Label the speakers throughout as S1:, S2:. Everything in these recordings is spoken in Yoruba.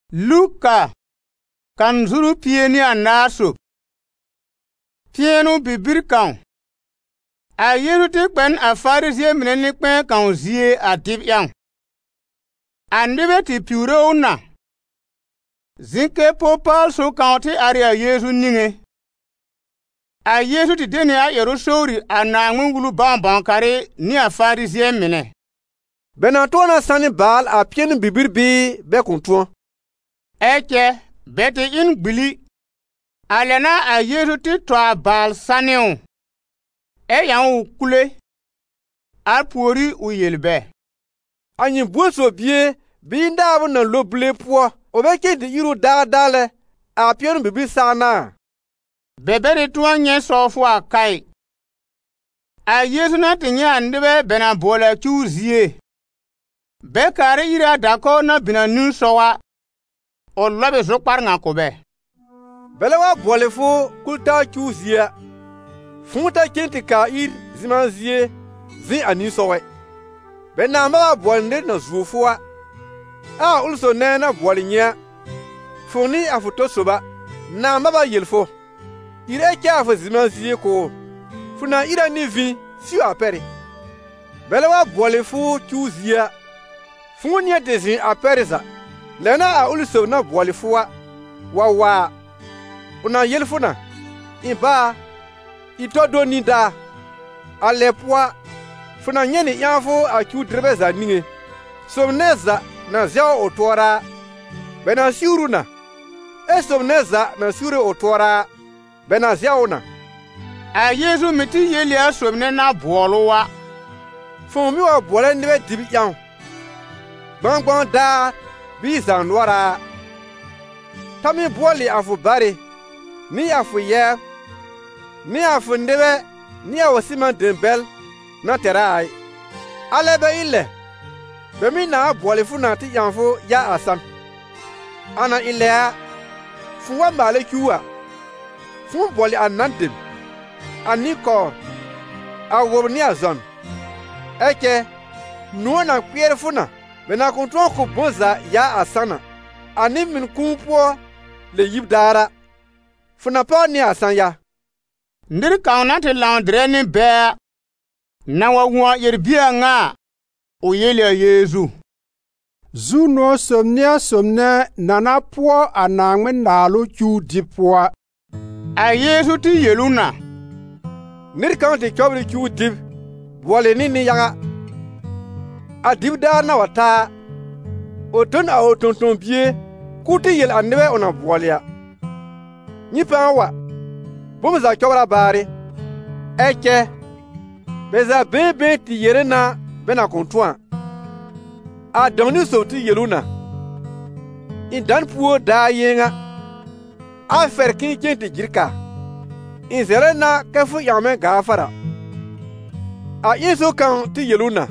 S1: Luka kan zuru pieni anaso. Pienu bibir kan. A yeru te kpen a Pharisee mine ni kpen kan zie a dib yang. A nebe ti piure una. Zinke popal so kan te ari a Yesu ninge. A Yesu ti deni a yeru sori a na ngulu ban kare ni a Pharisee mine.
S2: Benatona sani bal a pienu bibir bi be kuntuan.
S1: Eke bete in gbili. Alena a Yesu ti toa bal saniu. Yan ukule. Alpuori u yelbe.
S2: Anyi buoso bie bi ndabu na loble po. Obeke di iru dale a pienu bibir sana.
S1: Bebere tuwa nye sofu a kai. A Yesu na tinye andebe bena bola chuzie. Bekare ira dako na bina nun sowa. O lobe zokpar nga kobe.
S2: Belewa bole fo kulta chuzia. Funta kenti ka ir zimanzie zi ani sowe. Bena ma bolde na zufuwa. A ulso nena bolinya. Funi afuto soba. Na maba yelfo. Ire kya zimanzie ko. Funa ira ni vi si apere. Belewa bole fo chuzia. Funya dezin apereza. Lena a ulso na bolifuwa wa una yelfuna iba itodo ni da alepwa funa nyeni yanfo a ku drebeza ninge somneza na zao otora bena siuruna somneza na sure otora bena zaona
S1: a Yesu miti yeli a somne na boluwa
S2: fumi wa bole nibe dibi yan gbangban da bi zanwara tami boli afu bare ni afu ye ni afu ndebe ni awosima dembel na terai alebe ile be mi na boli funa ti yanfo ya asan ana ile fu wa male kuwa fu boli anandem anikor awobni azon eke nuona kwiere funa bena kontrol ko bonza ya asana ani min kumpo le yibdara funa pa ni asanya
S1: ndir kauna te landre ni be na wa yerbia nga o yele Yesu
S3: zuno somne nana po anangme nalo chu dipo
S1: a Yesu ti yeluna
S2: ndir kauna te chobri chu dib wole ni yaga adibda na wata oton a otonton bie kuti yel anebe ona bolia nyipa wa bomza chobra bare eke beza bebe ti yerena bena kontwa a doni so ti yeluna indan puo da yenga a ferkin kenti jirka in zerena kafu yame gafara a yeso kan ti yeluna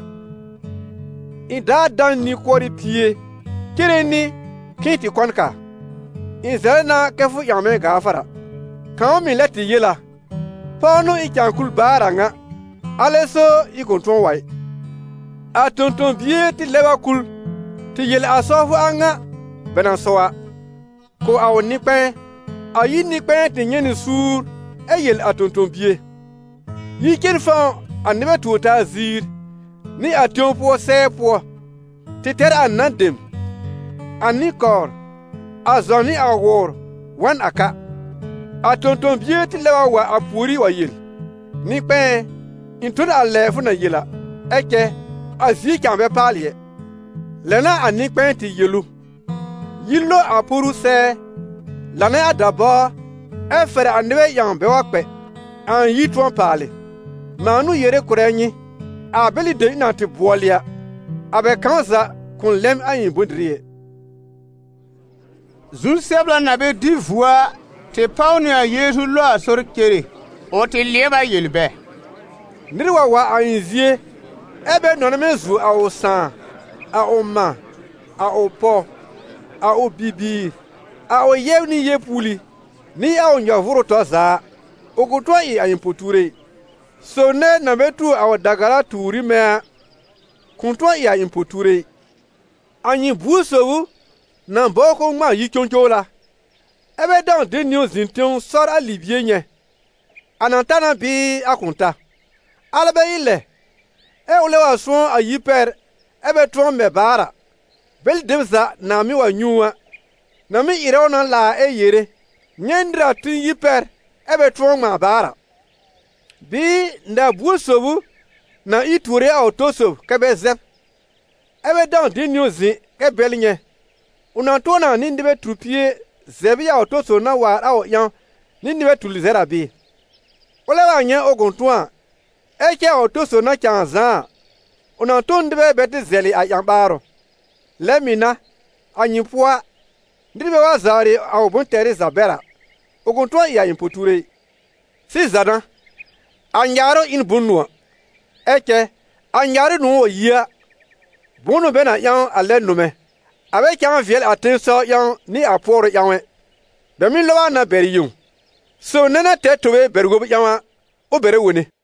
S2: inda dan ni kori pie kireni kiti konka inzerna kefu yame gafara kan mi leti yela pano ikankul baranga aleso ikonton wai atonton bie ti leba kul ti yel asofu anga bena soa ko awoni pe ayi ni pe ti nyeni sur yel atonton bie yiken fa anebe tuota zir ni ation po sepo ti ter anandem anikor azoni awor wan aka atonton bie ti lewa wa apuri wa yel ni pe intun alefu na yela eke azi kambe palie lena anikpe ti yelu yilo apuru se lana adaba efere anebe yan be wa pe an yitron pale manu yere kurenyi abeli de na ti bolia abe kanza kun lem ayin bondrie
S1: zul sebla na be divua te pauni a Yesu lo asor kere o te leba yelbe
S2: nirwa wa ayinzie ebe nonemezu a osan a oma a opo a obibi a oyevni yepuli ni a onyavuro toza ogoto yi ayimpoture so ne na betu a dagara turi me kunto yi ayimpoture anyi busowu nan bo ko ma yi choncho la ebe dan de niu zintion sor alibie nye anantana bi akunta albe ile e ole wa so ayi per ebe tron me bara bel demza na mi wa nyuwa na mi ire na la e yere nyendra tin yi per ebe tron ma bara bi nda busobu na iture autosob kebe zep ebe dan de niu zin ke belnye unantona ni ndibe trupie zebi autoso na wa awo yan ni ndibe tulizera bi ole wa nya ogontua eke autoso na chanza unanton ndibe beti zeli ayambaro lemina anyipua ndibe wa zari awo bunteri zabera ogontua ya impoture si zada anyaro in bunwa eke anyaro no yia bunu bena yan ale nume avec un viel attention yan ni apor yan be min lawa na beri yun so nana te tobe bergo yan o bere woni